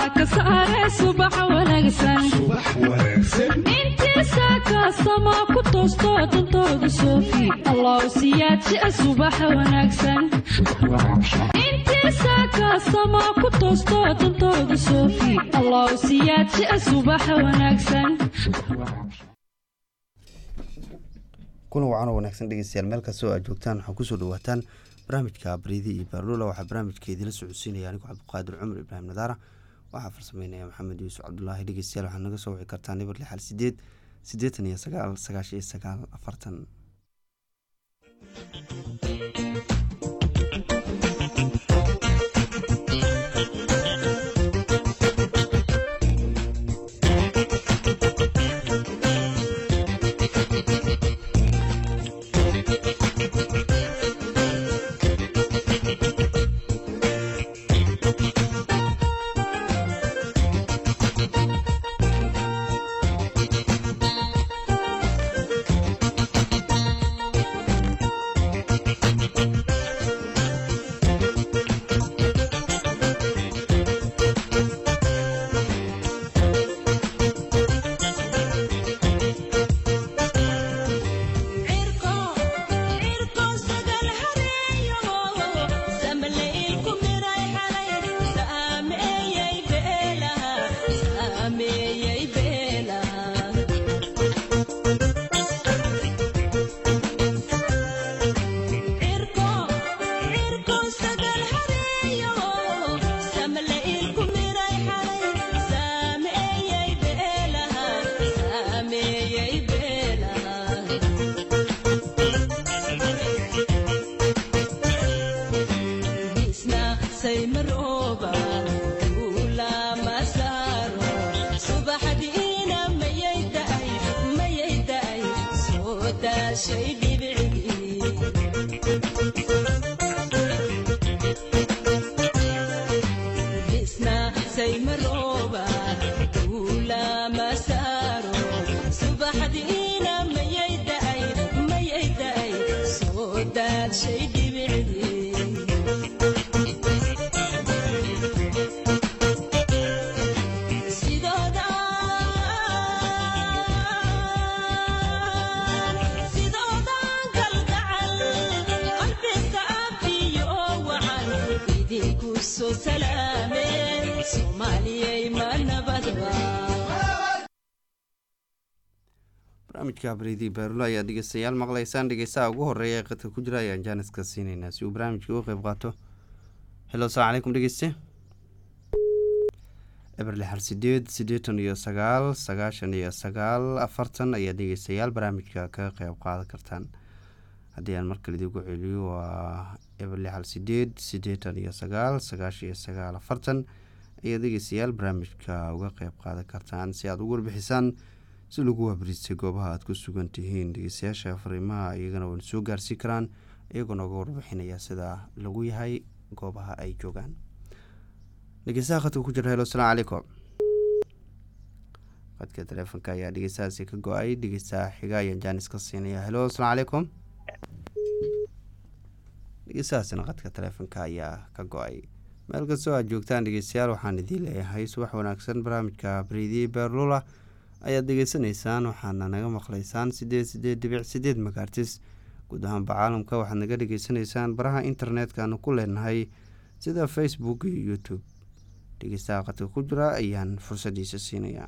ka saare subax wanaagsan intii saaka sama ku toosto dantooda soofi allah siyaadsi subax wanaagsan intii saaka sama ku toosto dantooda soofi allah siyaadsi subax wanaagsan kuna wacan wanaagsan dhegeystayaal meel kasta oo aad joogtaan waxaa kusoo dhawaataan barnaamijka Bariidi iyo Barlula waxaa barnaamijkeedii la socodsiinaya anigu Cabdiqaadir Cumar Ibraahim Nadaara waxaa farsameynaya Maxamed Yuusuf Cabdullaahi dhegeystayaal waxaad naga soo wici kartaan eber 68 89 99 40 barnaamijka Bariidi Barlula ayaa dhegeystayaal maqlaysaan dhegeystaha ugu horeeya ee qadka ku jira ayaan jaaniska siinaynaa si uu barnaamijka uga qayb qaato. Hello assalaamu calaykum dhegeyste eber 68 ayaa dhegeystayaal barnaamijka ka qayb qaadan kartaan. haddii aan markale idinku celiyo waa eber 68 ayaa dhegeystayaal barnaamijka uga qayb qaadan kartaan si aad ugu warbixisaan si lagu waabrisay goobaha aad ku sugan tihiin. dhegeystayaasha fariimaha iyagana waan soo gaarsiin karaan iyagoo nooga warbixinaya sida lagu yahay goobaha ay joogaan. dhegeystaha khadka ku jira hello assalaamu calaykum khadka teleefanka ayaa dhegeystahaasi ka go-ay. dhegeystaha xiga ayaan jaanis ka siinaya hello assalaamu calaykum dhegeystahaasina khadka teleefanka ayaa ka go-ay. meel kastoo aad joogtaan dhegeystayaal waxaan idiin leeyahay subax wanaagsan. barnaamijka Bariidi Barlula ayaad degeysanaysaan waxaana naga maqlaysaan 88.8 megahertz guud ahaan caalamka. waxaad naga degeysanaysaan baraha internetka aan ku leenahay sida Facebook iyo YouTube. dhegeystaha qadka ku jira ayaan fursadiisa siinayaa.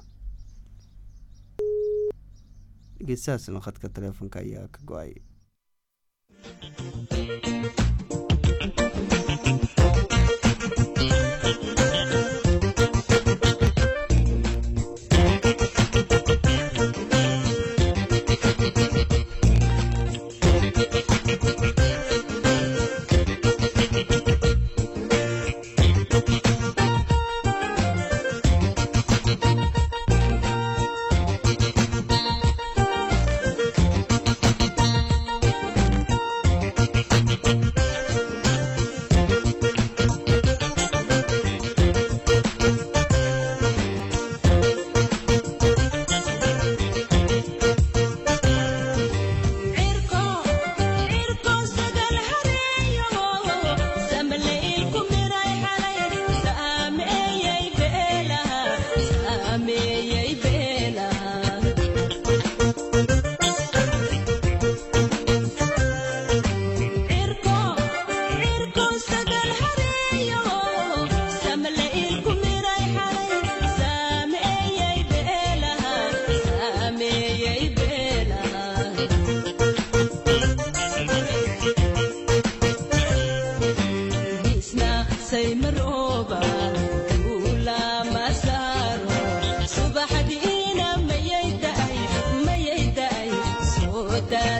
dhegeystahaasina khadka teleefanka ayaa ka go-ay.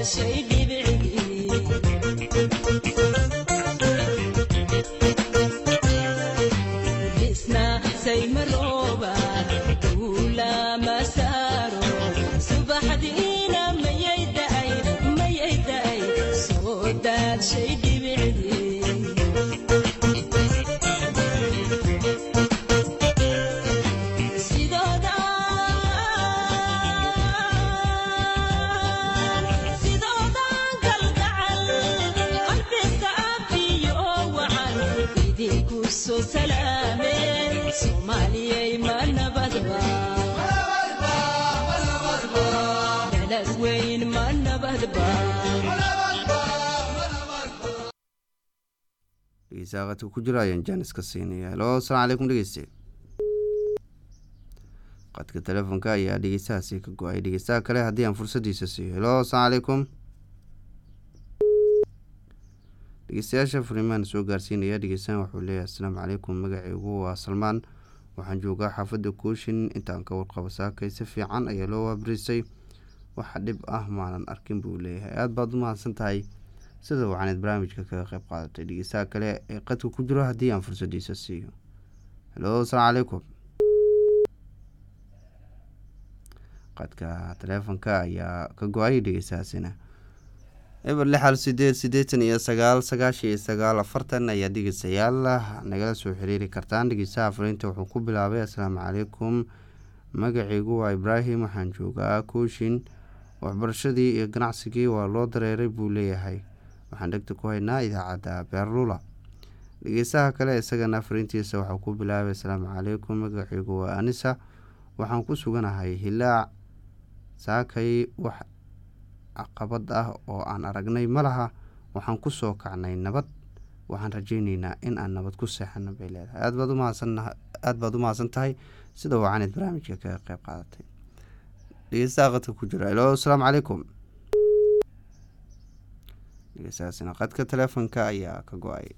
shay dhibci isna say marooba tuula masaro subaxdiina mayay da'ay soo daad shay dhibci so salaame Soomaaliyay ma nabadba dalad weyn ma nabadba dhegeystayaasha ku jira ayaan janiska siinaya. Hello, assalaamu calaykum dhegeyste. qadka telefoonka ayaa dhegeystahaasi ka go'ay. dhegeystaha kale haddii aan fursadiisa siiyo. Hello, assalaamu calaykum. dhegeystayaasha fariimaan soo gaarsiinaya. dhegeystahan wuxuu leeyahay assalaamu calaykum, magacaygu waa Salmaan, waxaan joogaa xaafadda Kooshin. intaan ka warqabo saakay si fiican ayaa loo waabrisay, wax dhib ah maanan arkin buu leeyahay. aad baad u mahadsan tahay sida waxaanad barnaamijka kaga qayb qaadatay. dhegeystaha kale ee qadka ku jiro haddii aan fursadiisa siiyo. Hello, assalaamu calaykum. qadka telefoonka ayaa ka go-ay. dhegeystahaasina eber 68889 ayaa dhegeystayaal nagala soo xiriiri kartaan. dhegeystaha fariinta wuxuu ku bilaabay assalaamu calaykum, magacaygu waa Ibraahim, waxaan joogaa Kooshin, waxbarashadii iyo ganacsigii waa loo dareeray buu leeyahay, waxaan dhegta ku haynaa idaacadda Beerlula. dhegeystaha kale isagana fariintiisa waxaa ku bilaabay assalaamu calaykum, magacaygu waa Anisa, waxaan ku suganahay Hilaac, saakay wax caqabad ah oo aan aragnay ma laha, waxaan ku soo kacnay nabad, waxaan rajaynaynaa in aan nabad ku seexano bay leedahay. aad baad u mahadsan tahay sida wacanid barnaamijka kaga qayb qaadatay. dhegeystaha qadka ku jira. Hello, assalaamu calaykum. dhegeystahaasina qadka telefoonka ayaa ka go-ay.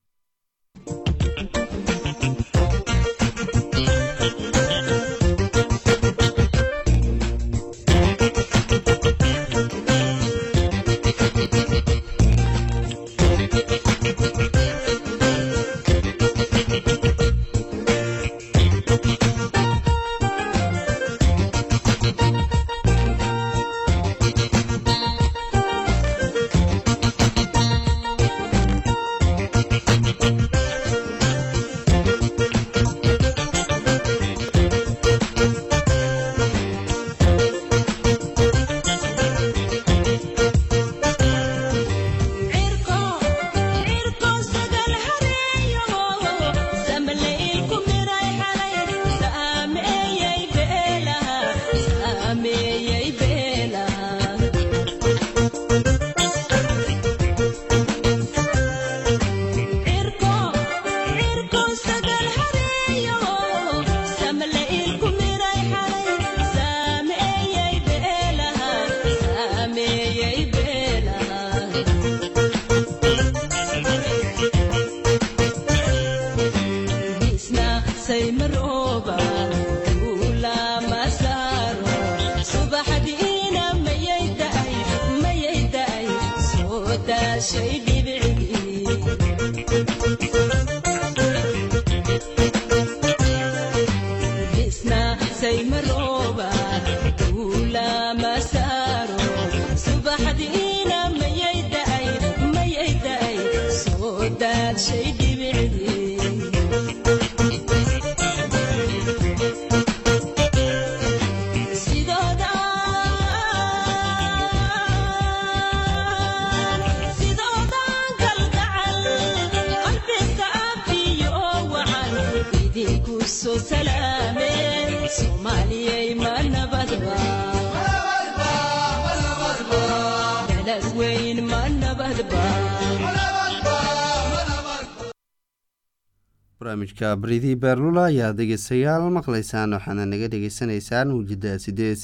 barnaamijka Bridhi Beerlula ayaa dhegeystayaal maqlaysaan, waxaana naga dhegeysanaysaan wujida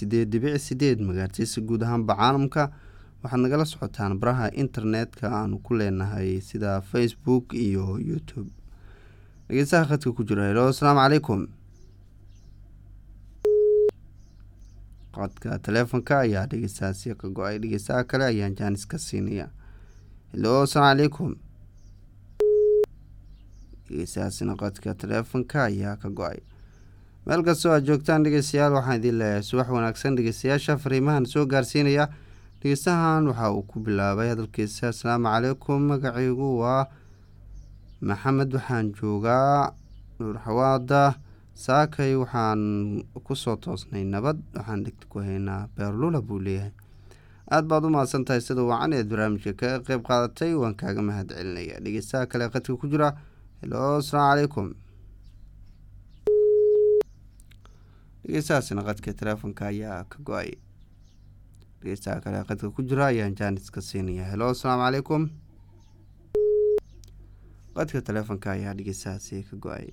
88.8 magaartiisa guud ahaan caalamka. waxaad nagala socotaan baraha internetka aanu ku leenahay sida Facebook iyo YouTube. dhegeystaha khadka ku jira. Hello, assalaamu calaykum. qodka taleefanka ayaa dhegeystaasi ka go-ay. dhegeystaha kale ayaan jaanis ka siinaya. helo asalaamu calaykum. dhegeystaasina qodka taleefanka ayaa ka go-ay. meel kastoo aad joogtaan dhegeystayaal waxaan idin leeyahay subax wanaagsan. dhegeystayaasha fariimahan soo gaarsiinaya. dhegeystahan waxa uu ku bilaabay hadalkiisa. asalaamu calaykum, magacaygu waa maxamed, waxaan joogaa nuurxawaada. saakay waxaan kusoo toosnay nabad, waxaan dhegta ku haynaa beerlula buu leeyahay. aad baad u mahadsan tahay sida wacan eed barnaamijka kaga qeyb qaadatay, waan kaaga mahad celinaya. dhegeystaha kale qadka ku jira. helo asalaamu calaykum. dhegeystahaasina qadka taleefonka ayaa ka go-ay. dhegeystaha kale qadka ku jira ayaan jaanis ka siinaya. helo asalaamu calaykum. qadka taleefonka ayaa dhegeystahaasi ka go-ay.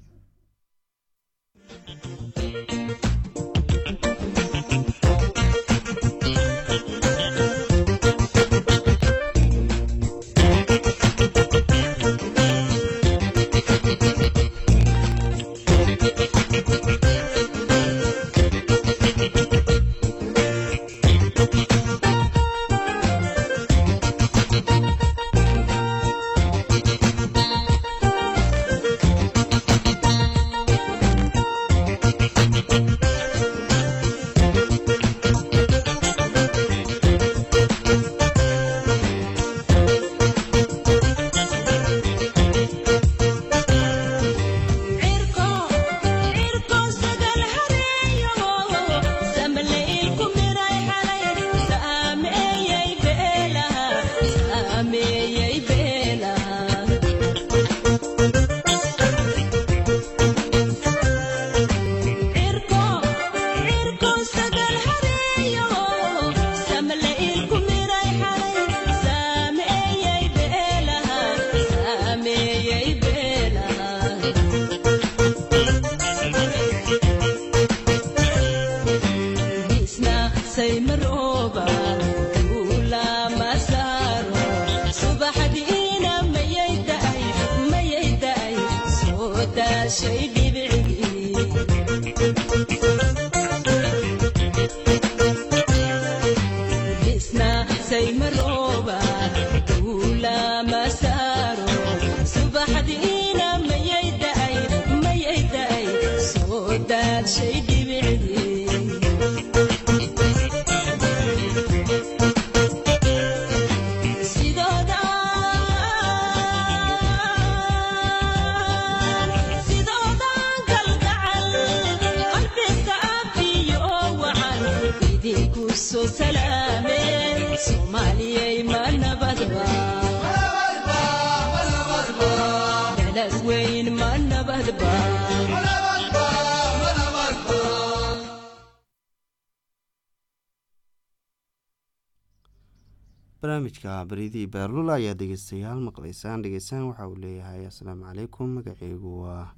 barnaamijka baridii beerlula ayaa dhegeystayaal maqlaysaan. dhegeystaan waxa uu leeyahay asalaamu calaykum, magaceygu waa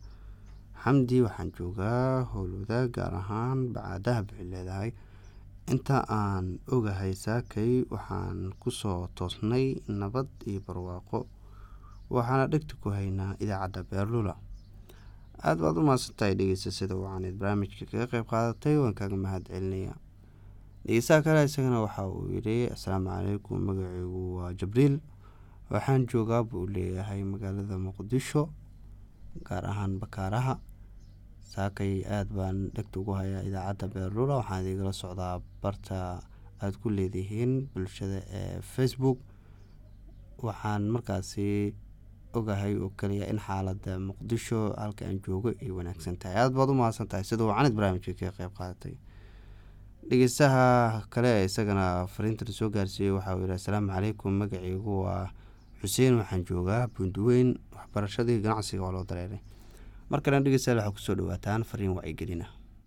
xamdi, waxaan joogaa howlwada gaar ahaan bacaadaha buxi leedahay. inta aan ogahay saakay waxaan kusoo toosnay nabad iyo barwaaqo, waxaana dhegta ku haynaa idaacadda beerlula. aad baad u mahadsantahay dhegeysta sida wacaneed barnaamijka kaga qeyb qaadatay, waan kaaga mahad celinaya. dhegeystaha kale isagana waxa uu yidhi asalaamu calaykum, magaceygu waa jibriil, waxaan joogaa buu leeyahay magaalada muqdisho gaar ahaan bakaaraha. saakay aad baan dhegta ugu hayaa idaacadda beerlula, waxaan idigala socdaa barta aad ku leedihiin bulshada ee facebook. waxaan markaasi ogahay oo kaliya in xaalada muqdisho halka aan joogo ay wanaagsan tahay. aad baad u mahadsan tahay sida wacanid barnaamijka kaga qeyb qaadatay. dhegeystaha kale isagana fariintan soo gaarsiiyey waxa uu yidhi asalaamu calaykum, magaceygu waa xuseen, waxaan joogaa bunduweyn, waxbarashadii ganacsiga oo loo dareeray. mar kalena dhegeystayaal waxaa kusoo dhawaataan fariin wacyigelina.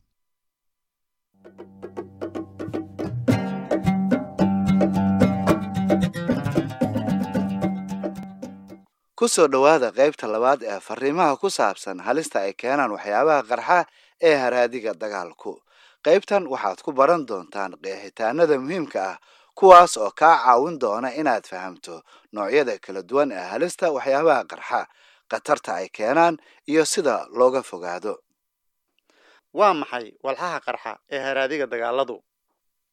kusoo dhowaada qaybta labaad ee fariimaha ku saabsan halista ay keenaan waxyaabaha qarxa ee haraadiga dagaalku. qaybtan waxaad ku baran doontaan qeexitaanada muhiimka ah, kuwaas oo kaa caawin doona inaad fahamto noocyada kala duwan ee halista waxyaabaha qarxa, khatarta ay keenaan iyo sida looga fogaado. waa maxay walxaha qarxa ee haraadiga dagaaladu?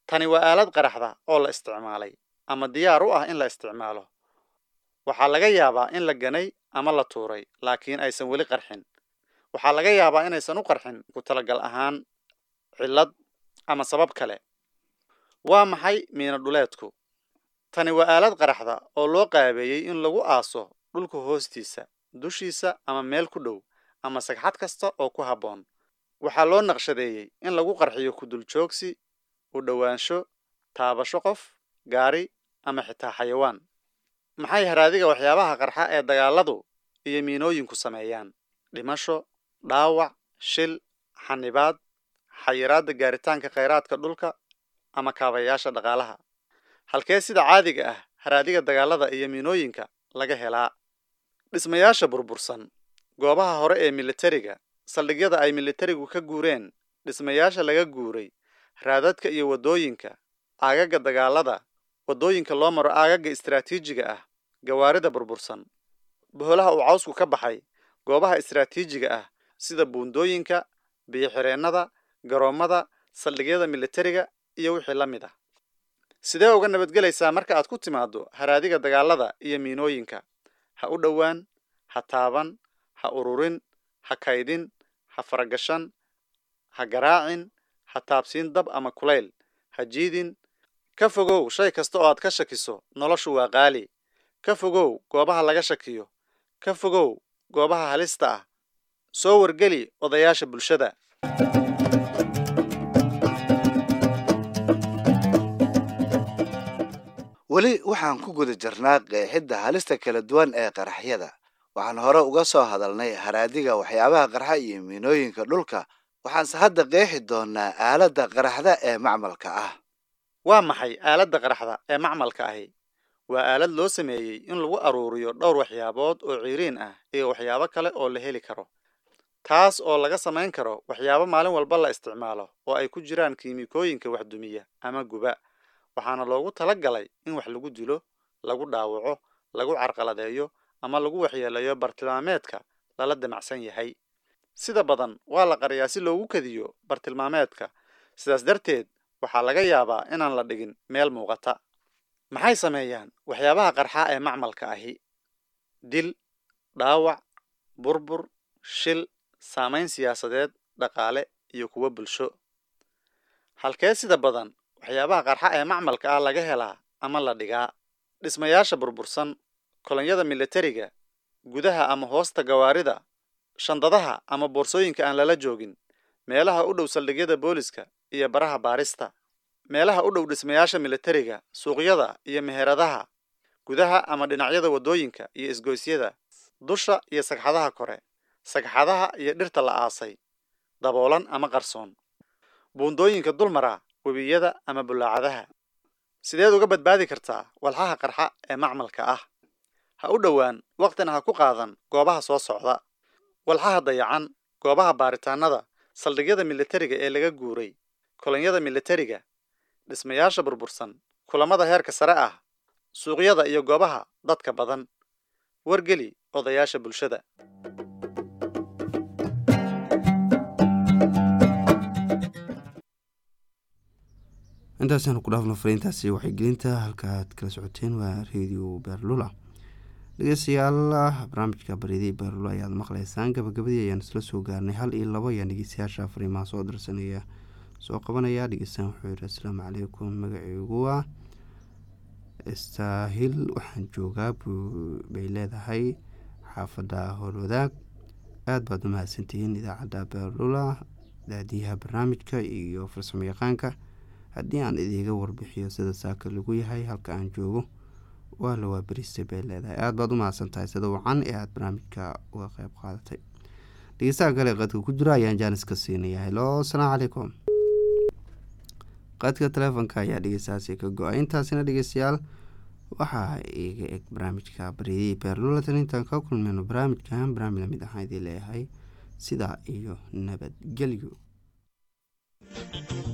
tani waa aalad qaraxda oo la isticmaalay ama diyaar u ah in la isticmaalo. waxaa laga yaabaa in la ganay ama la tuuray laakiin aysan weli qarxin. waxaa laga yaabaa inaysan u qarxin ku talagal ahaan, cillad ama sabab kale. waa maxay miino dhuleedku? tani waa aalad qaraxda oo loo qaabeeyey in lagu aaso dhulka hoostiisa, dushiisa ama meel ku dhow ama sagxad kasta oo ku habboon. waxaa loo naqshadeeyey in lagu qarxiyo ku dul joogsi, u dhowaansho, taabasho qof, gaari ama xitaa xayawaan. maxay haraadiga waxyaabaha qarxa ee dagaaladu iyo miinooyinku sameeyaan? dhimasho, dhaawac, shil, xanibaad, xayiraadda gaaritaanka khayraadka dhulka ama kaabayaasha dhaqaalaha. halkee sida caadiga ah haraadiga dagaalada iyo miinooyinka laga helaa? dhismayaasha burbursan, goobaha hore ee militariga, saldhigyada ay militarigu ka guureen, dhismayaasha laga guuray, raadadka iyo wadooyinka, aagaga dagaalada, wadooyinka loo maro aagaga istiraatiijiga ah, gawaarida burbursan, boholaha uu cawsku ka baxay, goobaha istiraatiijiga ah sida buundooyinka, biyo-xireennada, garoomada, saldhigyada militariga iyo wixii la mid ah. sidee uga nabadgelaysaa marka aad ku timaado haraadiga dagaalada iyo miinooyinka? ha u dhowaan, ha taaban, ha ururin, ha kaydin, ha faragashan, ha garaacin, ha taabsiin dab ama kulayl, ha jiidin. ka fogow shay kasta oo aad ka shakiso, noloshu waa qaali. ka fogow goobaha laga shakiyo. ka fogow goobaha halista ah. soo wargeli odayaasha bulshada. weli waxaan ku guda jirnaa qeexidda halista kala duwan ee qaraxyada. waxaan hore uga soo hadalnay haraadiga waxyaabaha qarxa iyo miinooyinka dhulka. waxaanse hadda qeexi doonaa aaladda qaraxda ee macmalka ah. waa maxay aaladda qaraxda ee macmalka ahi? waa aalad loo sameeyey in lagu aruuriyo dhowr waxyaabood oo ciiriin ah iyo waxyaabo kale oo la heli karo, taas oo laga samayn karo waxyaabo maalin walba la isticmaalo oo ay ku jiraan kiimikooyinka wax dumiya ama guba. waxaana loogu talagalay in wax lagu dilo, lagu dhaawaco, lagu carqaladeeyo ama lagu waxyeeleeyo bartilmaameedka lala damacsan yahay. sida badan waa la qariyaa si loogu kadiyo bartilmaameedka, sidaas darteed waxaa laga yaabaa inaan la dhigin meel muuqata. maxay sameeyaan waxyaabaha qarxa ee macmalka ahi? dil, dhaawac, burbur, shil, saamayn siyaasadeed, dhaqaale iyo kuwo bulsho. halkee sida badan waxyaabaha qarxa ee macmalka ah laga helaa ama la dhigaa? dhismayaasha burbursan, kolonyada militariga, gudaha ama hoosta gawaarida, shandadaha ama boorsooyinka aan lala joogin, meelaha u dhow saldhigyada booliska iyo baraha baarista, meelaha u dhow dhismayaasha militariga, suuqyada iyo meheradaha, gudaha ama dhinacyada wadooyinka iyo isgoysyada, dusha iyo sagxadaha kore, sagxadaha iyo dhirta la aasay, daboolan ama qarsoon, buundooyinka dulmara, webiyada ama bulaacadaha. sideed uga badbaadi kartaa walxaha qarxa ee macmalka ah? ha u dhowaan, waqtina ha ku qaadan goobaha soo socda. walxaha dayacan, goobaha baaritaanada, saldhigyada militariga ee laga guuray, kolonyada militariga, dhismayaasha burbursan, kulamada heerka sare ah, suuqyada iyo goobaha dadka badan. wargeli odayaasha bulshada. intaasaan ku dhaafno fariintaasi waxaygelinta. halkaaad kala socoteen waa radio beerlula. dhegeystayaal, barnaamijka baridii beerlula ayaad maqlaysaan. gabagabadii ayaan isla soo gaarnay. 1 iyo 2 ayaan dhegeystayaasha fariimaha soo dirsanaya soo qabanaya. dhegeystaan wuxuu yidhi asalaamu calaykum, magacaygu waa istaahil, waxaan joogaa bay leedahay xaafadda howlwadaag. aad baad u mahadsantihiin idaacadda beerlula, daadiyaha barnaamijka iyo farsamo yaqaanka. haddii aan idiiga warbixiyo sida saaka lagu yahay halka aan joogo, waa la waabaristay bay leedahay. aad baad u mahadsantahay sida wacan ee aad barnaamijka uga qayb qaadatay. dhegeystaha kale qadka ku jira ayaan jaanis ka siinaya. helo, asalaamu calaykum. qadka taleefonka ayaa dhegeystahaasi ka go-ay. intaasina dhegeystayaal waxaa iga eg barnaamijka baridii beerlula. tan intaan ka kulmayno barnaamijkan barnaamij lamid ahaan idiin leeyahay sidaa iyo nabadgelyo.